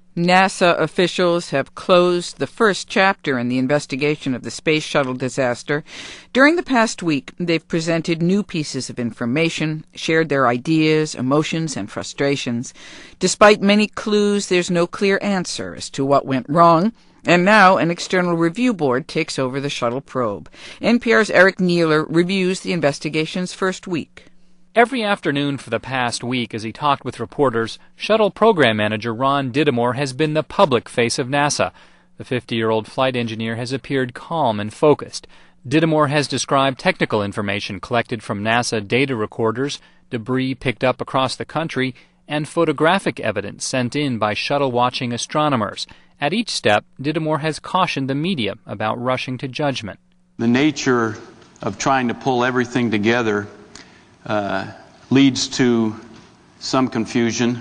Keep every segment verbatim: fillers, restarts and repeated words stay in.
NASA officials have closed the first chapter in the investigation of the Space Shuttle disaster. During the past week, they've presented new pieces of information, shared their ideas, emotions, and frustrations. Despite many clues, there's no clear answer as to what went wrong, and now an external review board takes over the shuttle probe. N P R's Eric Neeler reviews the investigation's first week. Every afternoon for the past week, as he talked with reporters, Shuttle Program Manager Ron Dittemore has been the public face of NASA. The fifty-year-old flight engineer has appeared calm and focused. Dittemore has described technical information collected from NASA data recorders, debris picked up across the country, and photographic evidence sent in by shuttle-watching astronomers. At each step, Dittemore has cautioned the media about rushing to judgment. The nature of trying to pull everything together Uh, leads to some confusion.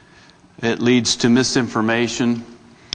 It leads to misinformation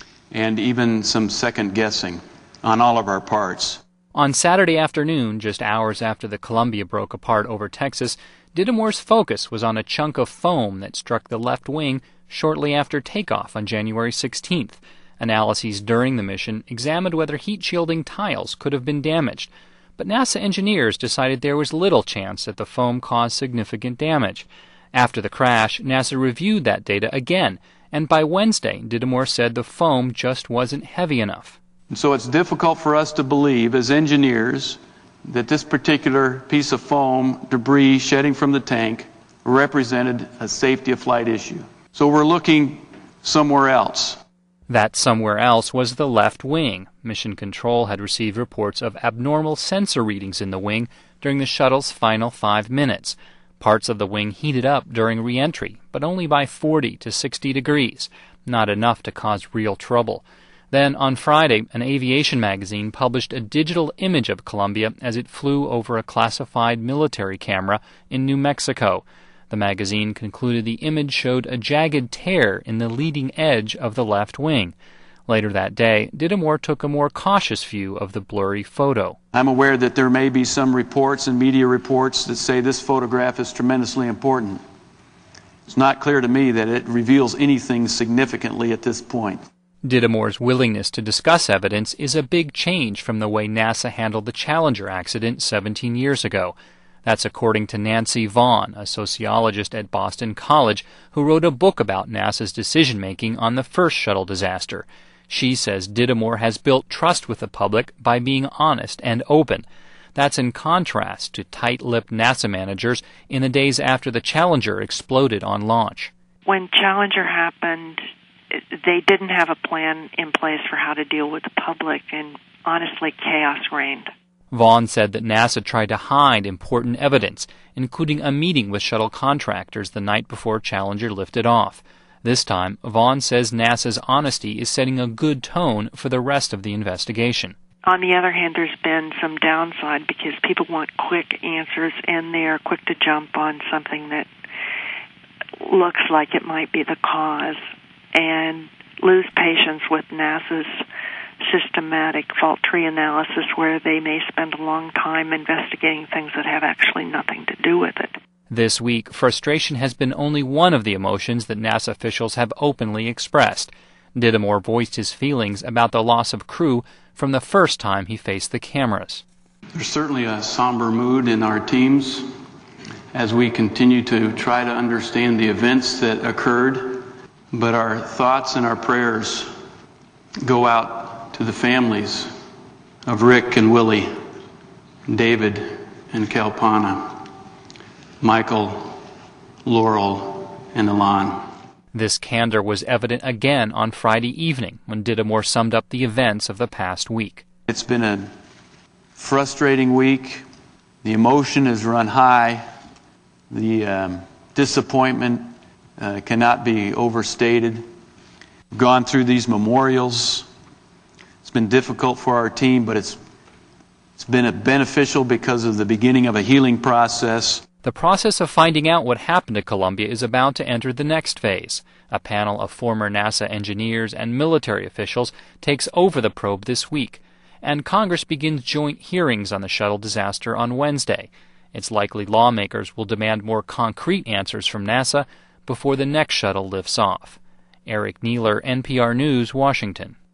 and even some second guessing on all of our parts. On Saturday afternoon, just hours after the Columbia broke apart over Texas, Dittemore's focus was on a chunk of foam that struck the left wing shortly after takeoff on January sixteenth. Analyses during the mission examined whether heat shielding tiles could have been damaged. But NASA engineers decided there was little chance that the foam caused significant damage. After the crash, NASA reviewed that data again, and by Wednesday, Dittemore said the foam just wasn't heavy enough. And so it's difficult for us to believe, as engineers, that this particular piece of foam debris shedding from the tank represented a safety of flight issue. So we're looking somewhere else. That somewhere else was the left wing. Mission Control had received reports of abnormal sensor readings in the wing during the shuttle's final five minutes. Parts of the wing heated up during re-entry, but only by forty to sixty degrees, not enough to cause real trouble. Then, on Friday, an aviation magazine published a digital image of Columbia as it flew over a classified military camera in New Mexico. The magazine concluded the image showed a jagged tear in the leading edge of the left wing. Later that day, Dittemore took a more cautious view of the blurry photo. I'm aware that there may be some reports and media reports that say this photograph is tremendously important. It's not clear to me that it reveals anything significantly at this point. Dittemore's willingness to discuss evidence is a big change from the way NASA handled the Challenger accident seventeen years ago. That's according to Nancy Vaughn, a sociologist at Boston College, who wrote a book about NASA's decision-making on the first shuttle disaster. She says Dittemore has built trust with the public by being honest and open. That's in contrast to tight-lipped NASA managers in the days after the Challenger exploded on launch. When Challenger happened, they didn't have a plan in place for how to deal with the public, and honestly, chaos reigned. Vaughn said that NASA tried to hide important evidence, including a meeting with shuttle contractors the night before Challenger lifted off. This time, Vaughn says NASA's honesty is setting a good tone for the rest of the investigation. On the other hand, there's been some downside because people want quick answers and they're quick to jump on something that looks like it might be the cause and lose patience with NASA's systematic fault tree analysis where they may spend a long time investigating things that have actually nothing to do with it. This week, frustration has been only one of the emotions that NASA officials have openly expressed. Dittemore voiced his feelings about the loss of crew from the first time he faced the cameras. There's certainly a somber mood in our teams as we continue to try to understand the events that occurred, but our thoughts and our prayers go out to the families of Rick and Willie, David and Kalpana, Michael, Laurel, and Elan. This candor was evident again on Friday evening when Dittemore summed up the events of the past week. It's been a frustrating week. The emotion has run high. The um, disappointment uh, cannot be overstated. We've gone through these memorials. It's been difficult for our team, but it's it's been beneficial because of the beginning of a healing process. The process of finding out what happened to Columbia is about to enter the next phase. A panel of former NASA engineers and military officials takes over the probe this week, and Congress begins joint hearings on the shuttle disaster on Wednesday. It's likely lawmakers will demand more concrete answers from NASA before the next shuttle lifts off. Eric Neeler, N P R News, Washington.